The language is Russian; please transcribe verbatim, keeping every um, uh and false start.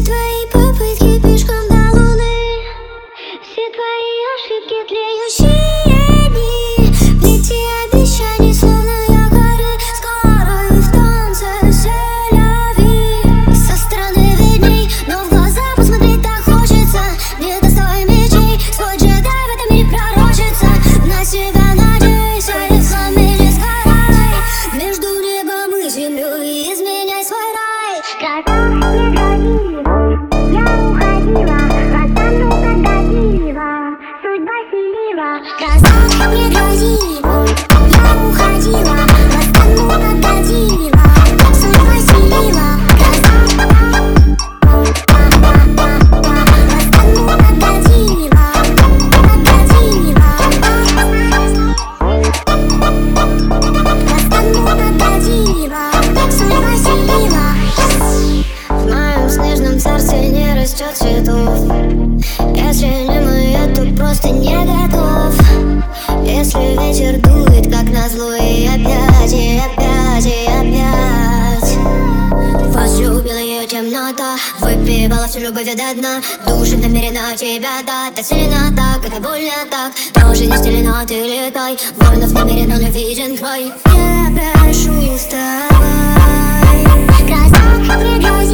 твои попытки пешком до луны, все твои ошибки, тлеющие дни, плети обещаний, словно якоры, скоро и в танце все любви. Со стороны видней, но в глаза посмотреть так хочется. Не достой мечей, свой джедай в этом мире пророчится. На себя надейся, и в пламени сгорай, между небом и землей изменяй свой рай. Гроза не грози, я уходила, растану когда дива, судьба селила. Гроза не грози, я уходила, растану когда дива, судьба селила. Гроза, растану когда дива, когда дива, растану когда дива, судьба селила. В моем снежном сердце не растет цветов. Если не мы, то просто не готов. Если ветер дует, как назло, и опять, и опять, и опять возлюбила ее темнота, выпивала всю любовь до дна. Души намерена тебя дать, так сильно так, это больно так. Тоже не стелена, ты летай, воинов намеренно, но виден край. Я прошу, вставай. Гроза не грози.